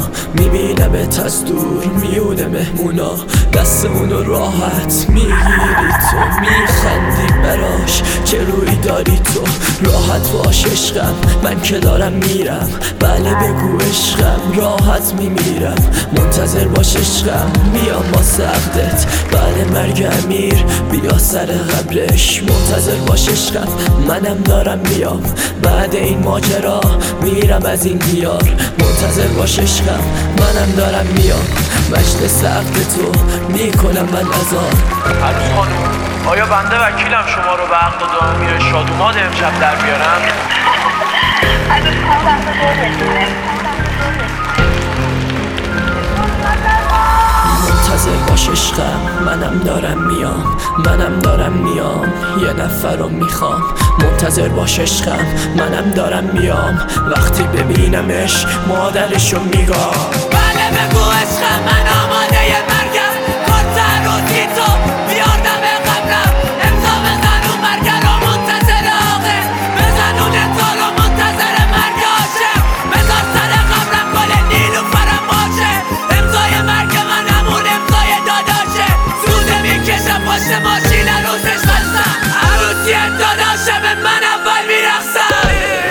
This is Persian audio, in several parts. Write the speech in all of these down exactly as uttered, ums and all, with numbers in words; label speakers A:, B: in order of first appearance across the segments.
A: میبینمت از دور میونه مهمونا، دستمونو راحت میگیری تو، میخندی براش چه روی داری تو. راحت باش عشقم، من که دارم میرم، بله بگو عشقم، راحت میمیرم. منتظر باش عشقم، میام با سختت، بله مرگ امیر بیا سر قبرش. منتظر باش عشقم، منم دارم میام، بعد این ماجرا میرم از این دیار. منتظر باش عشقم، منم دارم میام، مجد سخت تو میکنم من ازار.
B: عروس خانوم، آیا بنده وکیلم شما رو به عقد و دائمی شادوماد امشب در بیارم؟
C: عروس خانوم بنده دور
A: منتظر باش عشقم، منم دارم میام، منم دارم میام، یه نفر رو میخوام. منتظر باش عشقم، منم دارم میام، وقتی ببینمش مادرشو میگم.
D: بله بگو عشقم، من آماده ی مرگم، کارت عروسی تو بیار دم قبرم. امضا بزن اون مرگه رو منتظر آقه، بزن اون امضا رو منتظر مرگ عاشق. بذار سر قبرم گل نیلوفرم باشه، امضای مرگ من همون امضای داداشه. سوزه میکشم پشت ماشین عروسش بستم، عروسی داداشه به من اول میرقصم.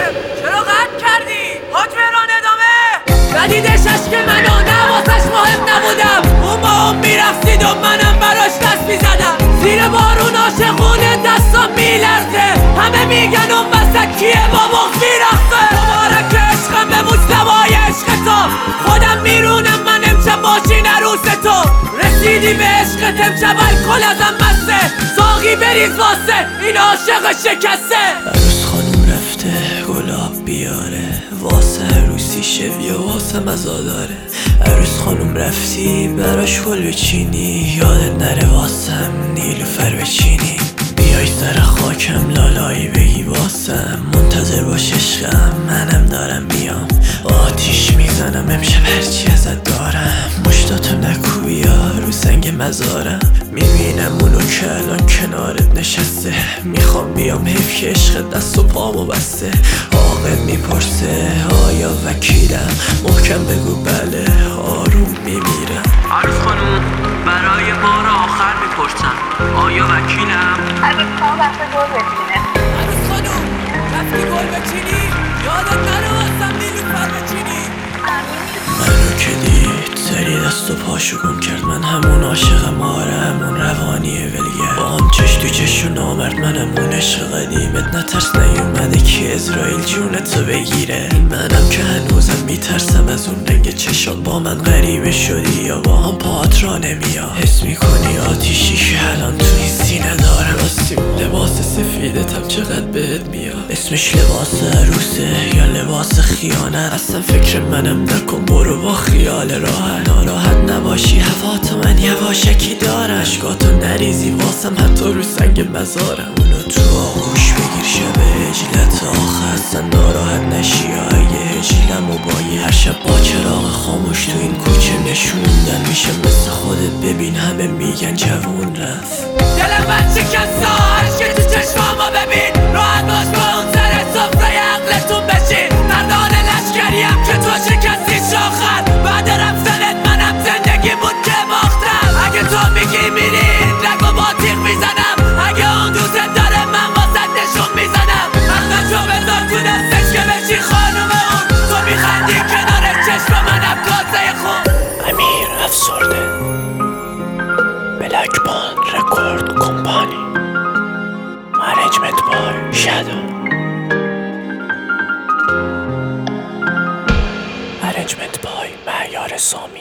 D: چرا قطع کردی؟ حاج مهران ادامه. ندیدش عشق منو، نواسش مهم نبودم، اون با اون میرقصید و منم براش دست میزدم. زیر بارون عاشقونه دستم میلرزه، همه میگن اون وسط کیه با بغض میرقصه. مبارک عشقم به مجتبای عشق تو، خودم میرونم من امشب ماشین عروس تو. رسیدی به عشقت امشب الکل ازم بسته، ساقی بریز واسه این عاشق شکسته.
A: عروس خانوم رفته گلاب بیاره، واسه عروسی شویه واسه مزاداره. عروس خانوم رفتی براش گل بچینی، یادت نره واسم نیلوفر بچینی. بیای سر خاکم لالایی بگی واسم، منتظر باش عشقم، منم دارم میام. آتیش میزنم امشب هرچی ازت دارم، مشتاتو نکو بیا رو سنگ مزارم. میبینم اونو که الان کنارت نشسته، میخوام بیام حیف که عشق دست و پامو بسته. عاقل میپرسه آیا وکیلم، محکم بگو بله آروم میمیرم.
B: عروس خانوم، برای بار آخر میپرسم، آیا وکیلم؟
C: عروس خانوم بنده دور بچینه.
D: عروس خانوم رفتی گل بچینی، یادت نره واسم نیلوفر بچینی.
A: منو که دید سری دست و پاشو گم کرد، من همون عاشقم، آره همون روانی ولگر. با هم چش تو چش و نامرد، منم اون عشق قدیمت. نترس نیومده که اسرائیل جونتو بگیره، منم که هنوزم میترسم از اون رنگ چشات. با من غریبه شدی یا با هم پاهات را نمیاد، حس میکنی آتیشی که الان تو این سینه دارم. راستی لباس سفیدتم چقدر بهت میاد، اسمش لباس عروسه یا لباس خیانت؟ اصلا فکر منم نکن، برو با خیال راحت. ناراحت نباشی هوا تو من یواشکی دارم، اشکاتو نریزی واسم حتی رو سنگ مزارم. اونو تو آغوش بگیر شب هجلت آخر، اصلا ناراحت نشی اگه هجلم و بایی. هر شب با چراغ خاموش تو این کوچه نشوندن، میشه مثل خودت ببین همه میگن جوون رفت.
D: دل من شکسته، عشق تو چشمامو ببین، راحت باش با اون سر سفره عقلتون بشین. مردان لشکریم که تو شکستی شاخر، بعد رفتنت منم زندگیمون که باختم. اگه تو میگی میری رگو با تیغ میزنم، اگه اون دوست داره من واسه نشون میزنم. حقشو بذار تو دستش که بشی خانوم اون، تو میخندی کنار چشم منم کاسه خون.
A: امیر افسرده، بلک بان رکورد کمپانی، منیجمنت بای شادو، منیجمنت بای معیار سامی.